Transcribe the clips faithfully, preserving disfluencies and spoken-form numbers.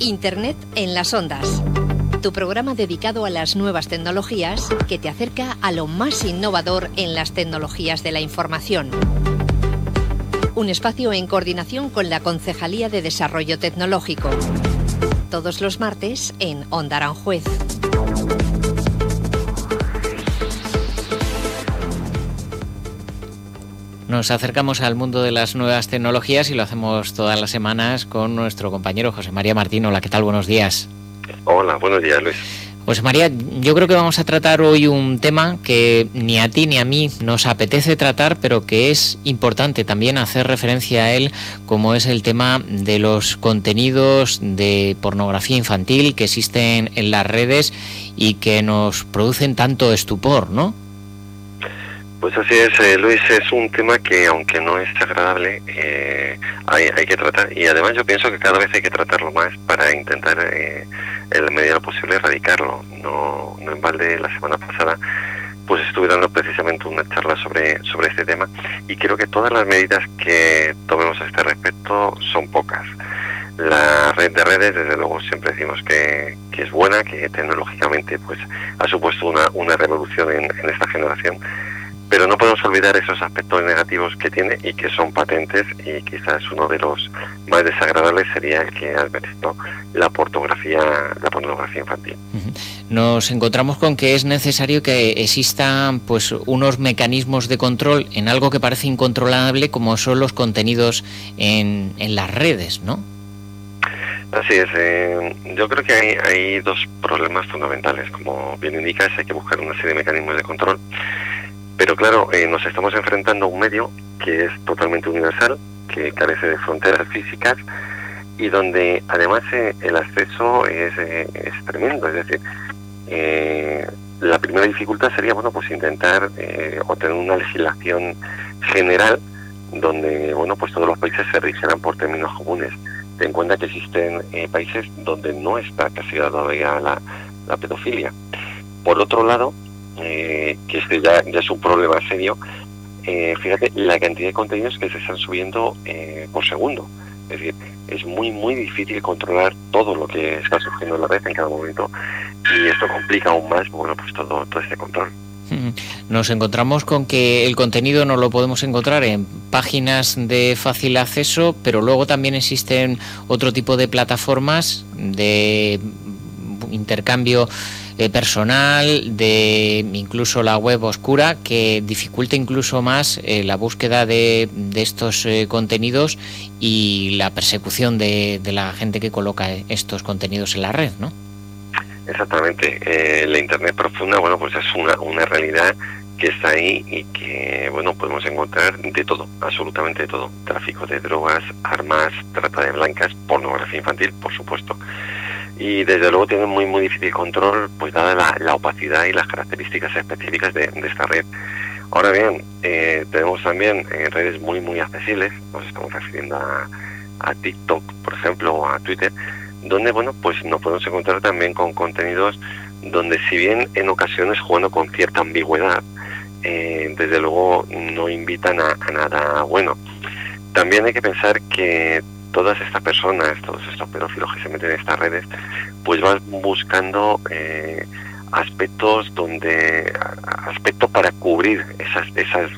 Internet en las ondas. Tu programa dedicado a las nuevas tecnologías que te acerca a lo más innovador en las tecnologías de la información. Un espacio en coordinación con la Concejalía de Desarrollo Tecnológico. Todos los martes en Onda Aranjuez. Nos acercamos al mundo de las nuevas tecnologías y lo hacemos todas las semanas con nuestro compañero José María Martín. Hola, ¿qué tal? Buenos días. Hola, buenos días, Luis. José María, yo creo que vamos a tratar hoy un tema que ni a ti ni a mí nos apetece tratar, pero que es importante también hacer referencia a él, como es el tema de los contenidos de pornografía infantil que existen en las redes y que nos producen tanto estupor, ¿no? Pues así es, eh, Luis, es un tema que, aunque no es agradable, eh, hay, hay que tratar, y además yo pienso que cada vez hay que tratarlo más para intentar, eh, en la medida de lo posible, erradicarlo. No, no en balde, la semana pasada pues estuve dando precisamente una charla sobre, sobre este tema, y creo que todas las medidas que tomemos a este respecto son pocas. La red de redes, desde luego, siempre decimos que, que es buena, que tecnológicamente pues ha supuesto una, una revolución en, en esta generación, pero no podemos olvidar esos aspectos negativos que tiene y que son patentes, y quizás uno de los más desagradables sería el que has mencionado, la pornografía, la pornografía infantil. Nos encontramos con que es necesario que existan pues unos mecanismos de control en algo que parece incontrolable, como son los contenidos en, en las redes, ¿no? Así es, eh, yo creo que hay, hay dos problemas fundamentales. Como bien indicas, hay que buscar una serie de mecanismos de control. Pero claro, eh, nos estamos enfrentando a un medio que es totalmente universal, que carece de fronteras físicas, y donde además eh, el acceso es, eh, es tremendo. Es decir, eh, la primera dificultad sería, bueno, pues intentar eh, obtener una legislación general donde, bueno, pues todos los países se rigieran por términos comunes. Ten en cuenta que existen eh, países donde no está castigada todavía la, la pedofilia. Por otro lado, Eh, que este ya, ya es un problema serio, eh, fíjate la cantidad de contenidos que se están subiendo eh, por segundo. Es decir, es muy muy difícil controlar todo lo que está surgiendo en la red en cada momento, y esto complica aún más, bueno, pues todo, todo este control. Nos encontramos con que el contenido no lo podemos encontrar en páginas de fácil acceso, pero luego también existen otro tipo de plataformas de intercambio Eh, personal, de incluso la web oscura, que dificulta incluso más eh, la búsqueda de, de estos eh, contenidos y la persecución de, de la gente que coloca estos contenidos en la red, ¿no? Exactamente. Eh, la Internet profunda, bueno, pues es una, una realidad que está ahí y que, bueno, podemos encontrar de todo, absolutamente de todo. Tráfico de drogas, armas, trata de blancas, pornografía infantil, por supuesto. Y desde luego tiene muy muy difícil control, pues dada la, la opacidad y las características específicas de, de esta red. Ahora bien, eh, tenemos también eh, redes muy muy accesibles, nos estamos refiriendo a, a TikTok, por ejemplo, o a Twitter, donde, bueno, pues nos podemos encontrar también con contenidos donde, si bien en ocasiones jugando con cierta ambigüedad, eh, desde luego no invitan a, a nada bueno. También hay que pensar que todas estas personas, todos estos pedófilos que se meten en estas redes, pues van buscando eh, aspectos donde aspectos para cubrir esas esas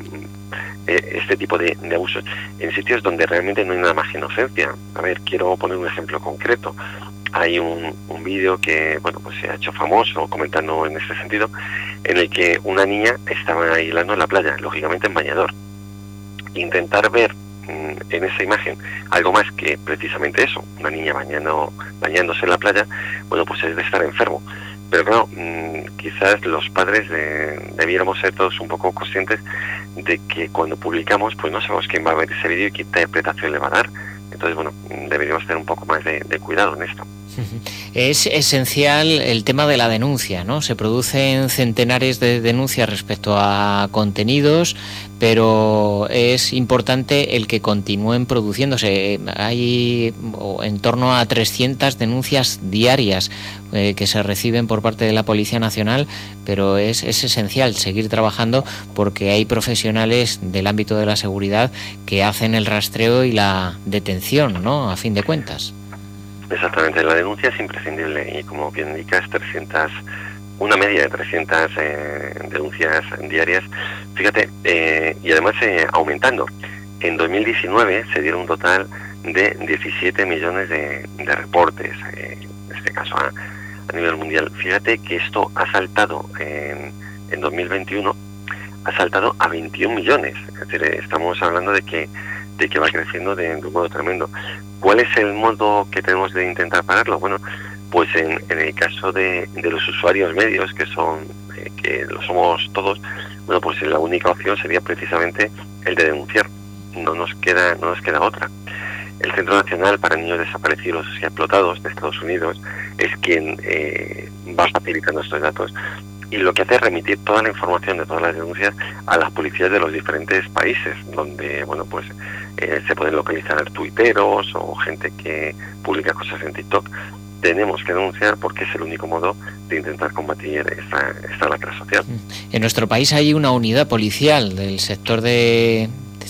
eh, este tipo de, de abusos en sitios donde realmente no hay nada más que inocencia. A ver, quiero poner un ejemplo concreto. Hay un, un vídeo que, bueno, pues se ha hecho famoso comentando en este sentido, en el que una niña estaba bailando en la playa, lógicamente en bañador. Intentar ver en esa imagen algo más que precisamente eso, una niña bañando, bañándose en la playa, bueno, pues es de estar enfermo. Pero claro, mmm, quizás los padres de, debiéramos ser todos un poco conscientes de que cuando publicamos, pues no sabemos quién va a ver ese vídeo y qué interpretación le va a dar. Entonces, bueno, deberíamos tener un poco más de, de cuidado en esto. Es esencial el tema de la denuncia, ¿no? Se producen centenares de denuncias respecto a contenidos, pero es importante el que continúen produciéndose. Hay en torno a trescientas denuncias diarias eh, que se reciben por parte de la Policía Nacional, pero es, es esencial seguir trabajando porque hay profesionales del ámbito de la seguridad que hacen el rastreo y la detención, ¿no? A fin de cuentas. Exactamente, la denuncia es imprescindible y como bien indicas, trescientas, una media de trescientas eh, denuncias diarias, fíjate, eh, y además eh, aumentando. En dos mil diecinueve se dieron un total de diecisiete millones de, de reportes, eh, en este caso a, a nivel mundial. Fíjate que esto ha saltado en, en dos mil veintiuno, ha saltado a veintiún millones, es decir, estamos hablando de que de que va creciendo de, de un modo tremendo. ¿Cuál es el modo que tenemos de intentar pararlo? Bueno, pues en, en el caso de, de los usuarios medios, que son eh, que lo somos todos, bueno, pues la única opción sería precisamente el de denunciar. No nos queda no nos queda otra. El Centro Nacional para Niños Desaparecidos y Explotados de Estados Unidos es quien eh, va facilitando estos datos, y lo que hace es remitir toda la información de todas las denuncias a las policías de los diferentes países, donde, bueno, pues eh, se pueden localizar tuiteros o gente que publica cosas en TikTok. Tenemos que denunciar porque es el único modo de intentar combatir esta, esta lacra social. En nuestro país hay una unidad policial del sector de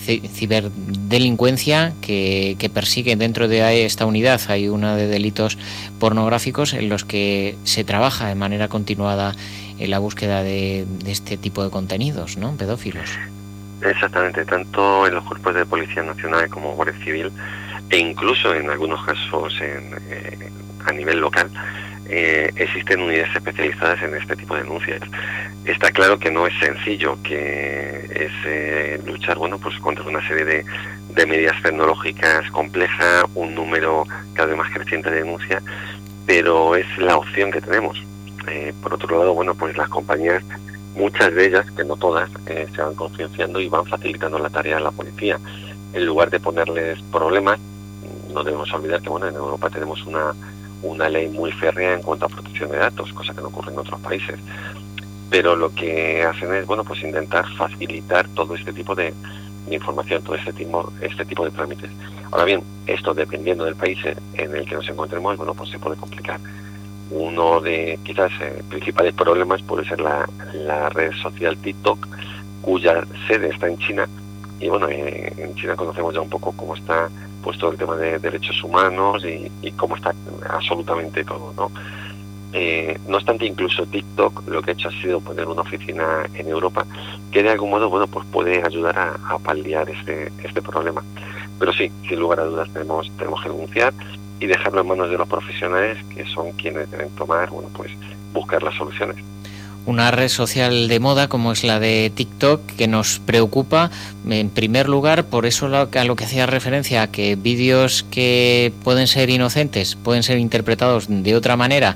ciberdelincuencia que, que persigue. Dentro de esta unidad hay una de delitos pornográficos en los que se trabaja de manera continuada en la búsqueda de, de este tipo de contenidos, ¿no? Pedófilos. Exactamente, tanto en los cuerpos de Policía Nacional como Guardia Civil, e incluso en algunos casos en, eh, a nivel local, eh, existen unidades especializadas en este tipo de denuncias. Está claro que no es sencillo, que es eh, luchar, bueno, pues contra una serie de, de medidas tecnológicas complejas, un número cada vez más creciente de denuncias, pero es la opción que tenemos. Eh, por otro lado, bueno, pues las compañías, muchas de ellas, que no todas, eh, se van concienciando y van facilitando la tarea a la policía. En lugar de ponerles problemas, no debemos olvidar que, bueno, en Europa tenemos una, una ley muy férrea en cuanto a protección de datos, cosa que no ocurre en otros países. Pero lo que hacen es, bueno, pues intentar facilitar todo este tipo de, de información, todo este tipo, este tipo de trámites. Ahora bien, esto dependiendo del país en el que nos encontremos, bueno, pues se puede complicar. Uno de quizás eh, principales problemas puede ser la, la red social TikTok, cuya sede está en China, y bueno, eh, en China conocemos ya un poco cómo está pues todo el tema de derechos humanos y, y cómo está absolutamente todo, ¿no? Eh, no obstante, incluso TikTok lo que ha hecho ha sido poner una oficina en Europa que de algún modo, bueno, pues puede ayudar a, a paliar este, este problema. Pero sí, sin lugar a dudas tenemos, tenemos que denunciar y dejarlo en manos de los profesionales, que son quienes deben tomar, bueno, pues buscar las soluciones. Una red social de moda como es la de TikTok, que nos preocupa en primer lugar por eso a lo que hacía referencia, a que vídeos que pueden ser inocentes pueden ser interpretados de otra manera,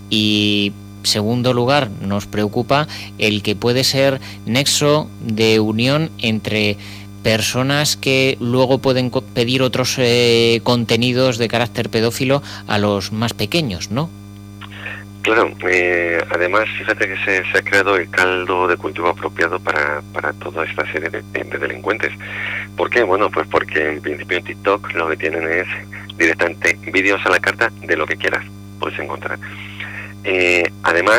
y segundo lugar nos preocupa el que puede ser nexo de unión entre personas que luego pueden pedir otros eh, contenidos de carácter pedófilo a los más pequeños, ¿no? Claro, eh, además fíjate que se, se ha creado el caldo de cultivo apropiado para, para toda esta serie de, de delincuentes. ¿Por qué? Bueno, pues porque en principio en TikTok lo que tienen es directamente vídeos a la carta de lo que quieras, puedes encontrar. Eh, además,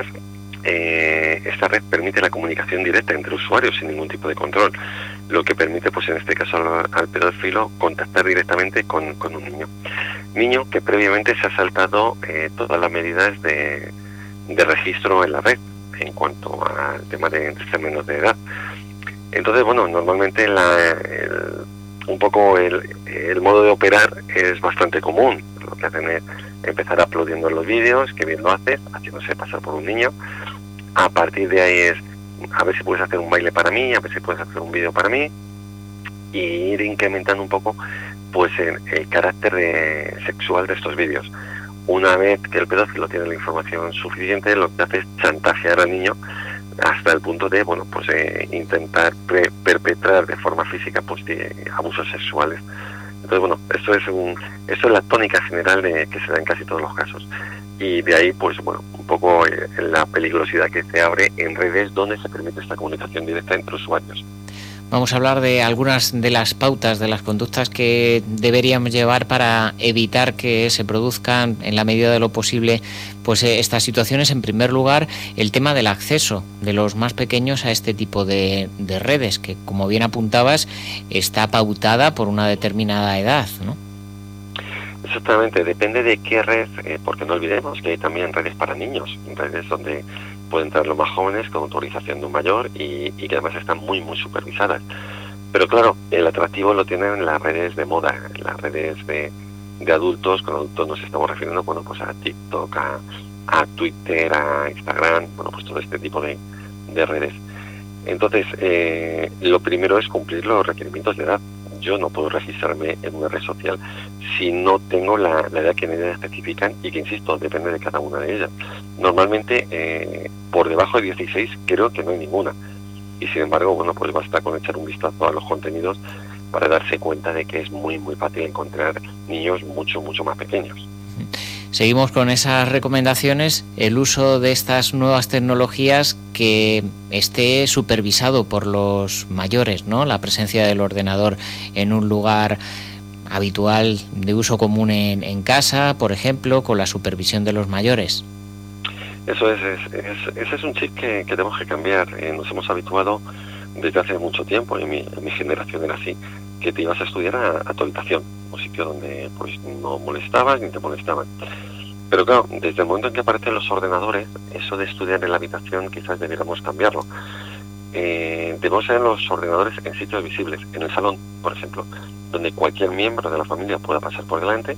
eh, esta red permite la comunicación directa entre usuarios sin ningún tipo de control, lo que permite, pues en este caso al, al pedófilo, contactar directamente con, con un niño. Niño que previamente se ha saltado eh, todas las medidas de, de registro en la red en cuanto al tema de entre menores de edad. Entonces, bueno, normalmente la, el, un poco el, el modo de operar es bastante común. Lo que hacen es empezar aplaudiendo los vídeos, que bien lo haces, haciéndose pasar por un niño. A partir de ahí es a ver si puedes hacer un baile para mí, a ver si puedes hacer un vídeo para mí, y ir incrementando un poco pues el, el carácter de, sexual de estos vídeos. Una vez que el pedófilo tiene la información suficiente, lo que hace es chantajear al niño hasta el punto de, bueno, pues eh, intentar pre perpetrar de forma física pues de abusos sexuales. Entonces, bueno, esto es un, esto es la tónica general de que se da en casi todos los casos. Y de ahí, pues bueno, un poco eh, la peligrosidad que se abre en redes donde se permite esta comunicación directa entre usuarios. Vamos a hablar de algunas de las pautas, de las conductas que deberíamos llevar para evitar que se produzcan en la medida de lo posible pues estas situaciones. En primer lugar, el tema del acceso de los más pequeños a este tipo de, de redes, que como bien apuntabas, está pautada por una determinada edad, ¿no? Exactamente, depende de qué red, eh, porque no olvidemos que hay también redes para niños, redes donde pueden entrar los más jóvenes con autorización de un mayor y, y que además están muy, muy supervisadas. Pero claro, el atractivo lo tienen las redes de moda, las redes de, de adultos. Con adultos nos estamos refiriendo, bueno, pues a TikTok, a, a Twitter, a Instagram, bueno, pues todo este tipo de, de redes. Entonces, eh, lo primero es cumplir los requerimientos de edad. Yo no puedo registrarme en una red social si no tengo la, la edad que en ellas especifican y que, insisto, depende de cada una de ellas. Normalmente, eh, por debajo de dieciséis creo que no hay ninguna. Y sin embargo, bueno, pues basta con echar un vistazo a los contenidos para darse cuenta de que es muy, muy fácil encontrar niños mucho, mucho más pequeños. Seguimos con esas recomendaciones, el uso de estas nuevas tecnologías que esté supervisado por los mayores, ¿no? La presencia del ordenador en un lugar habitual de uso común en, en casa, por ejemplo, con la supervisión de los mayores. Eso es, es, es ese es un chip que, que tenemos que cambiar. Eh, nos hemos habituado desde hace mucho tiempo, en mi, en mi generación era así, que te ibas a estudiar a, a tu habitación, un sitio donde pues no molestabas ni te molestaban. Pero claro, desde el momento en que aparecen los ordenadores, eso de estudiar en la habitación quizás debiéramos cambiarlo. Eh, debemos tener los ordenadores en sitios visibles, en el salón, por ejemplo, donde cualquier miembro de la familia pueda pasar por delante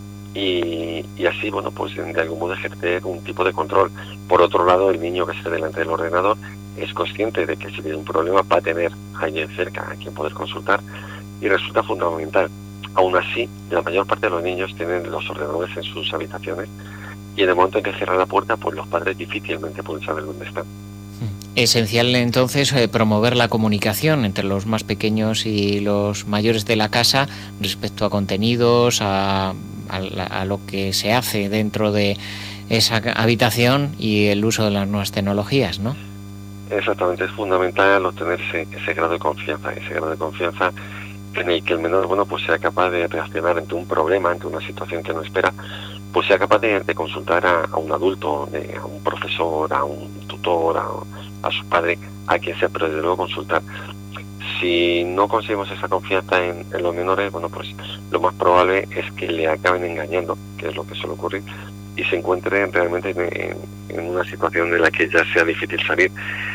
y, y así, bueno, pues de algún modo ejercer un tipo de control. Por otro lado, el niño que esté delante del ordenador es consciente de que si tiene un problema va a tener a alguien cerca a quien poder consultar y resulta fundamental. Aún así, la mayor parte de los niños tienen los ordenadores en sus habitaciones y en el momento en que cierran la puerta, pues los padres difícilmente pueden saber dónde están. Esencial entonces eh, promover la comunicación entre los más pequeños y los mayores de la casa respecto a contenidos, a, a, a lo que se hace dentro de esa habitación y el uso de las nuevas tecnologías, ¿no? Exactamente, es fundamental obtener ese, ese grado de confianza, ese grado de confianza en el que el menor, bueno, pues sea capaz de reaccionar ante un problema, ante una situación que no espera, pues sea capaz de, de consultar a, a un adulto, de, a un profesor, a un tutor, a, a su padre, a quien sea, pero desde luego consultar. Si no conseguimos esa confianza en, en los menores, bueno, pues lo más probable es que le acaben engañando, que es lo que suele ocurrir, y se encuentren realmente en, en, en una situación de la que ya sea difícil salir.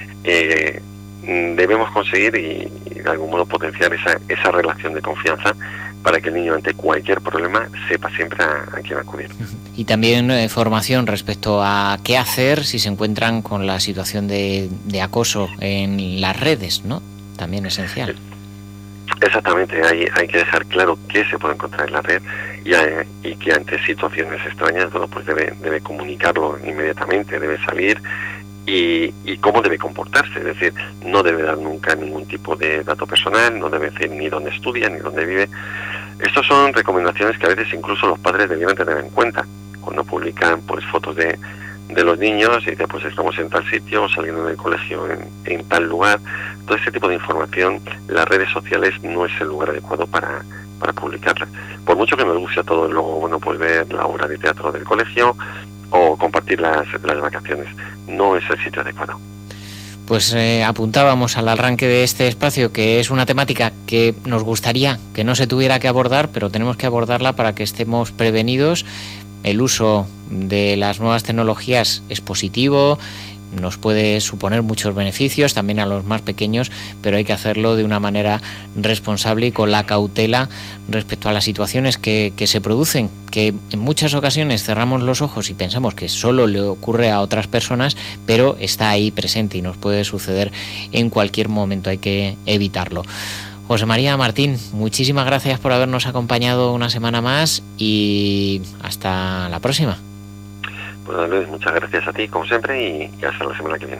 Eh, debemos conseguir y, y de algún modo potenciar esa, esa relación de confianza para que el niño ante cualquier problema sepa siempre a, a quién acudir. Y también eh, formación respecto a qué hacer si se encuentran con la situación de, de acoso en las redes, ¿no? También esencial. Exactamente, hay, hay que dejar claro qué se puede encontrar en la red y, eh, y que ante situaciones extrañas, bueno, pues debe, debe comunicarlo inmediatamente, debe salir y, y cómo debe comportarse, es decir, no debe dar nunca ningún tipo de dato personal, no debe decir ni dónde estudia, ni dónde vive. Estas son recomendaciones que a veces incluso los padres debieran tener en cuenta cuando publican pues fotos de, de los niños y dicen pues estamos en tal sitio, saliendo del colegio en, en tal lugar. Todo ese tipo de información, las redes sociales no es el lugar adecuado para, para publicarla. Por mucho que nos guste a todos luego, bueno, pues ver la obra de teatro del colegio o compartir las, las vacaciones, no es el sitio adecuado. Pues eh, apuntábamos al arranque de este espacio que es una temática que nos gustaría que no se tuviera que abordar, pero tenemos que abordarla para que estemos prevenidos. El uso de las nuevas tecnologías es positivo, nos puede suponer muchos beneficios también a los más pequeños, pero hay que hacerlo de una manera responsable y con la cautela respecto a las situaciones que, que se producen, que en muchas ocasiones cerramos los ojos y pensamos que solo le ocurre a otras personas, pero está ahí presente y nos puede suceder en cualquier momento, hay que evitarlo. José María Martín, muchísimas gracias por habernos acompañado una semana más y hasta la próxima. Pues Luis, muchas gracias a ti como siempre y, y hasta la semana que viene.